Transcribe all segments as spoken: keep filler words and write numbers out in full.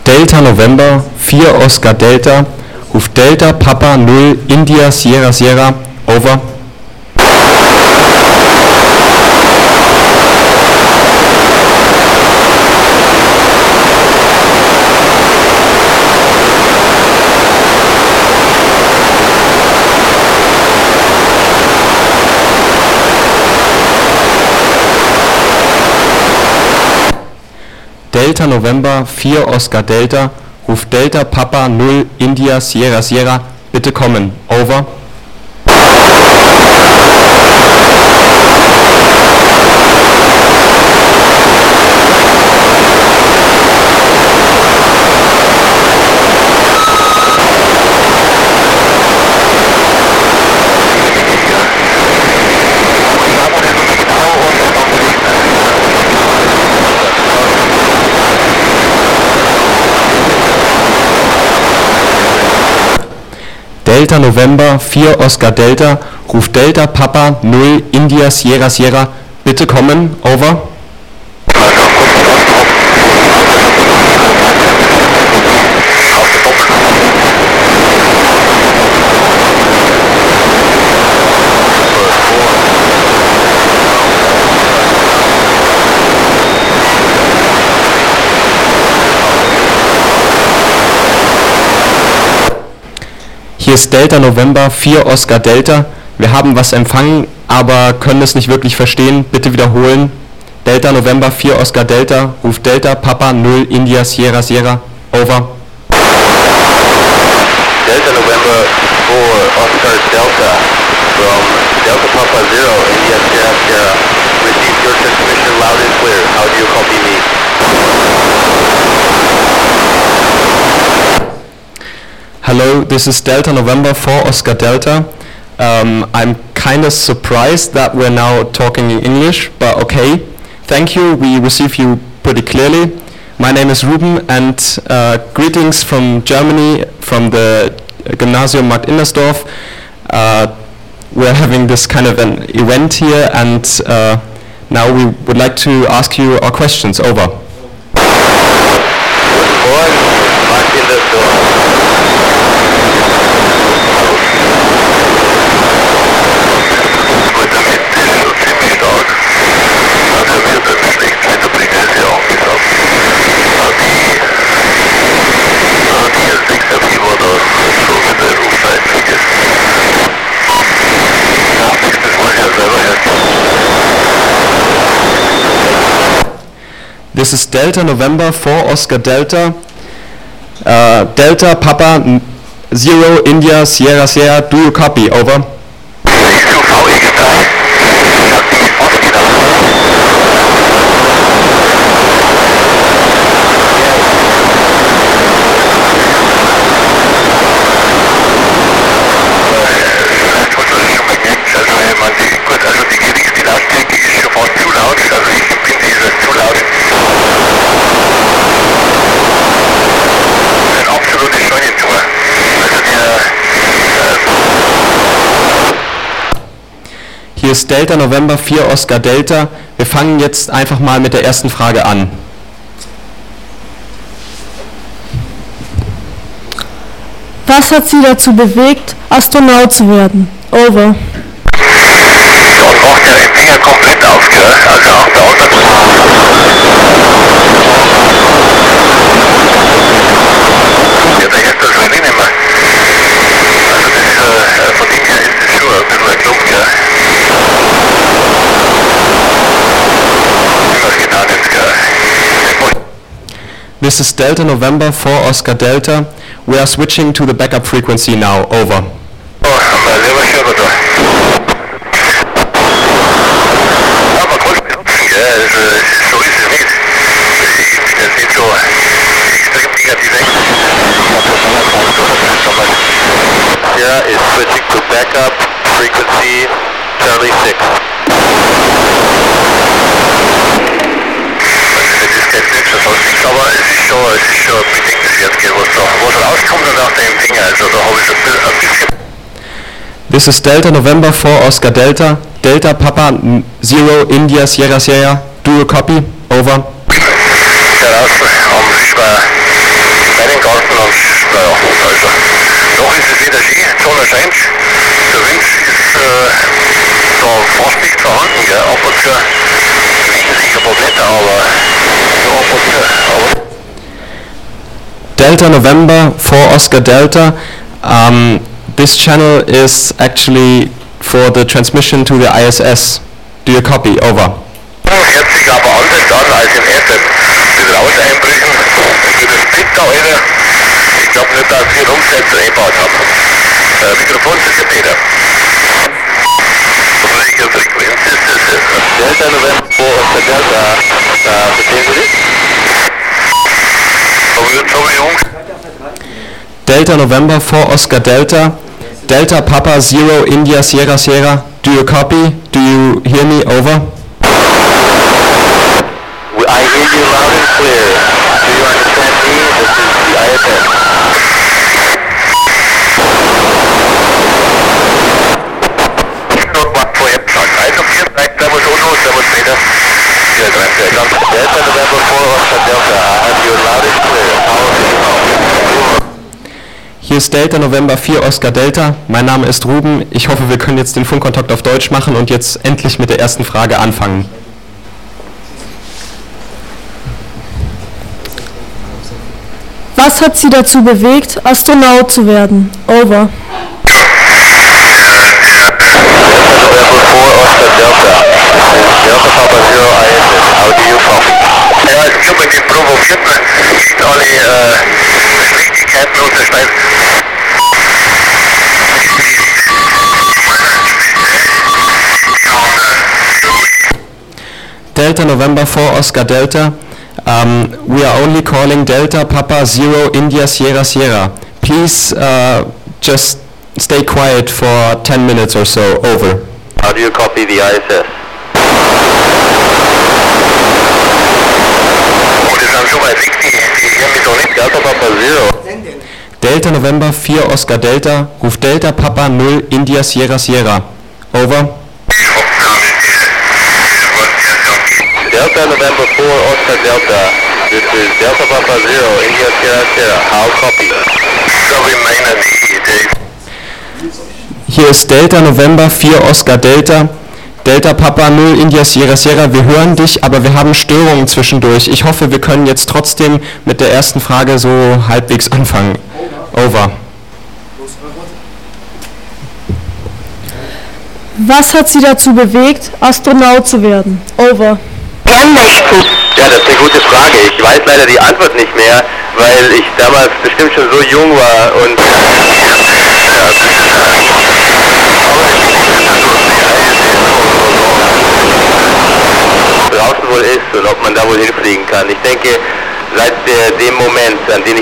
Delta November vier Oscar Delta, ruft Delta Papa null India Sierra Sierra, over. Delta November vier Oscar Delta, ruft Delta Papa null India Sierra Sierra, bitte kommen, over. Delta November vier Oscar Delta, ruft Delta Papa null India Sierra Sierra, bitte kommen, over. Hier ist Delta November vier Oscar Delta. Wir haben was empfangen, aber können es nicht wirklich verstehen. Bitte wiederholen. Delta November vier Oscar Delta, ruft Delta Papa null India Sierra Sierra, over. Delta November four Oscar Delta from Delta Papa zero India Sierra Sierra. Receive your transmission loud and clear. How do you copy me? Hello, this is Delta November four Oscar Delta. Um, I'm kind of surprised that we're now talking in English, but okay. Thank you, we receive you pretty clearly. My name is Ruben, and uh, greetings from Germany, from the Gymnasium Markt Indersdorf. Uh, we're having this kind of an event here, and uh, now we would like to ask you our questions. Over. Markt Indersdorf. This is Delta November four Oscar Delta, uh, Delta Papa zero India Sierra Sierra, do you copy, over? Hier ist Delta November vier Oscar Delta. Wir fangen jetzt einfach mal mit der ersten Frage an. Was hat Sie dazu bewegt, Astronaut zu werden? Over. Dort braucht der Empfänger komplett aufgehört, also auch der Auto. Ja, der erste ist schon nicht mehr. Also das ist, äh, von dem her ist es schon ein bisschen ein Klump, ja. This is Delta November four Oscar Delta. We are switching to the backup frequency now. Over. Oh, aber selber schon da. Aber gut, ja, also, so ist es nicht. Ich bin jetzt nicht so extrem negativ. Yeah, it's switching to backup frequency Charlie six. Aber es ist schon, es ist schon bedenkenswert, was da, was rauskommt und auch der Empfänger, also da habe ich schon ein bisschen. This is Delta November four Oscar Delta, Delta Papa zero India Sierra Sierra, do you copy? Over. Heraus, um, ich war bisschen. Noch ist es wieder schön, die Sonne scheint. Der Wind ist äh, da fast nicht vorhanden, gell? Ab und zu riechen sich ein paar Blätter, aber so ab und zu. Aber Delta November four Oscar Delta. Um, this channel is actually for the transmission to the I S S. Do you copy? Over. hört sich aber anders an als im ersten. Das Raus einbrechen, für das Split Alter. Ich glaube nicht, dass wir Umsätze eingebaut haben. Äh, Mikrofon ist der Peter. Welche Frequenz ist das? Delta November four Oscar Delta. Da verstehen Sie das? Aber jetzt haben wir Jungs. Delta November four Oscar Delta. Delta Papa zero India Sierra Sierra. Do you copy? Do you hear me? Over. I hear you loud and clear. Do you understand me? This is the I S S. Delta November four Oscar Delta. I have you loud and clear. Power. Hier ist Delta November four Oscar Delta. Mein Name ist Ruben. Ich hoffe, wir können jetzt den Funkkontakt auf Deutsch machen und jetzt endlich mit der ersten Frage anfangen. Was hat Sie dazu bewegt, Astronaut zu werden? Over. November four Oscar Delta. Delta Papa Zero I S S. How do you copy? Ja, ich habe den provokierten nicht alle äh, Schlechtigkeiten unterschreiben. Delta November four Oscar Delta. Um, we are only calling Delta Papa zero India Sierra Sierra. Please uh, just stay quiet for ten minutes or so. Over. How do you copy the I S S? Oh, das sind schon mal richtig, die hören mich doch nicht. Delta Papa Zero. Delta November four Oscar Delta. Ruft Delta Papa null India Sierra Sierra. Over. Delta November four Oscar Delta. This is Delta Papa Zero India Sierra Sierra. How copy? Sorry, meine Idee. Hier ist Delta November four Oscar Delta. Delta Papa null India Sierra Sierra. Wir hören dich, aber wir haben Störungen zwischendurch. Ich hoffe, wir können jetzt trotzdem mit der ersten Frage so halbwegs anfangen. Over. Was hat Sie dazu bewegt, Astronaut zu werden? Over. Ja, das ist eine gute Frage. Ich weiß leider die Antwort nicht mehr, weil ich damals bestimmt schon so jung war und draußen wohl ist und ob man da wohl hinfliegen kann. Ich denke, seit der, dem Moment, an den ich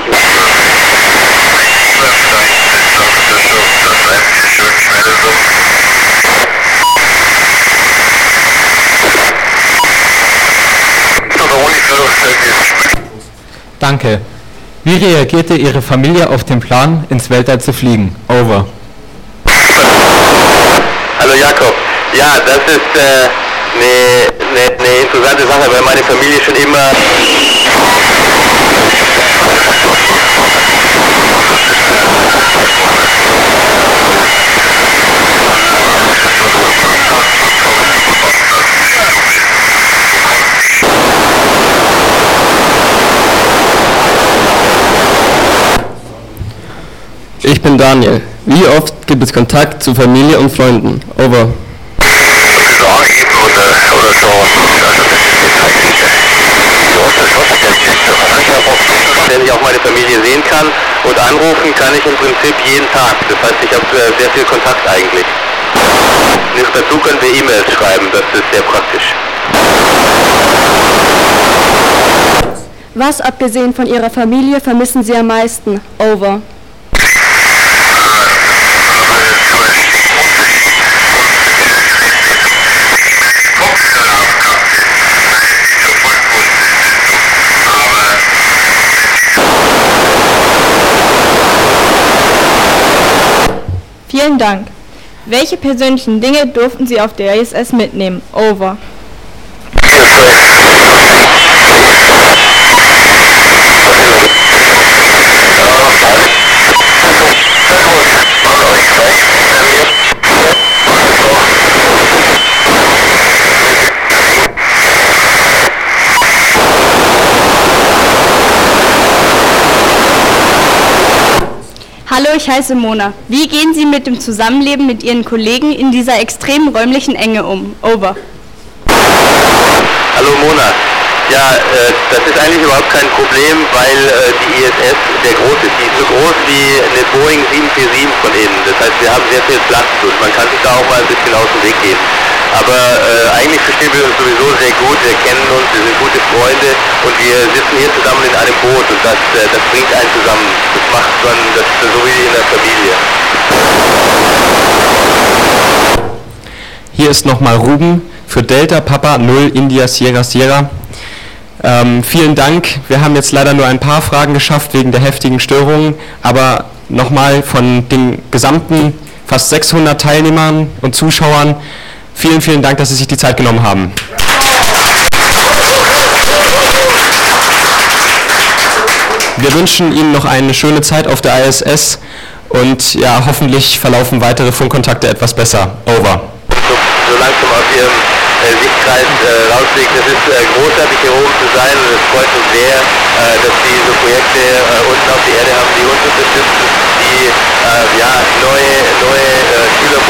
Danke. Wie reagierte Ihre Familie auf den Plan, ins Weltall zu fliegen? Over. Hallo Jakob. Ja, das ist äh, eine, eine, eine interessante Sache, weil meine Familie schon immer Ich bin Daniel. Wie oft gibt es Kontakt zu Familie und Freunden? Over. so angeben oder, oder so. Also das ist eigentlich so oft das Hospital. Wenn ich auch meine Familie sehen kann und anrufen kann ich im Prinzip jeden Tag. Das heißt, ich habe sehr viel Kontakt eigentlich. Und dazu können wir E-Mails schreiben, das ist sehr praktisch. Was, abgesehen von Ihrer Familie, vermissen Sie am meisten? Over. Vielen Dank. Welche persönlichen Dinge durften Sie auf der I S S mitnehmen? Over. Hallo, ich heiße Mona. Wie gehen Sie mit dem Zusammenleben mit Ihren Kollegen in dieser extremen räumlichen Enge um? Over. Hallo Mona. Ja, äh, das ist eigentlich überhaupt kein Problem, weil äh, die I S S sehr groß ist. Die ist so groß wie eine Boeing sieben vier sieben von innen. Das heißt, wir haben sehr viel Platz und man kann sich da auch mal ein bisschen aus dem Weg gehen. Aber äh, eigentlich verstehen wir uns sowieso sehr gut, wir kennen uns, wir sind gute Freunde und wir sitzen hier zusammen in einem Boot und das, äh, das bringt einen zusammen. Das macht man, das ist so wie in der Familie. Hier ist nochmal Ruben für Delta Papa null India Sierra Sierra. Ähm, vielen Dank. Wir haben jetzt leider nur ein paar Fragen geschafft wegen der heftigen Störungen, aber nochmal von den gesamten fast sechshundert Teilnehmern und Zuschauern vielen, vielen Dank, dass Sie sich die Zeit genommen haben. Wir wünschen Ihnen noch eine schöne Zeit auf der I S S und ja, hoffentlich verlaufen weitere Funkkontakte etwas besser. Over. So langsam aus Ihrem äh, Sichtkreis äh, rauslegen. Es ist äh, großartig hier oben zu sein und es freut uns sehr, äh, dass Sie so Projekte äh, unten auf der Erde haben, die uns unterstützen, die äh, ja, neue, neue äh, Schüler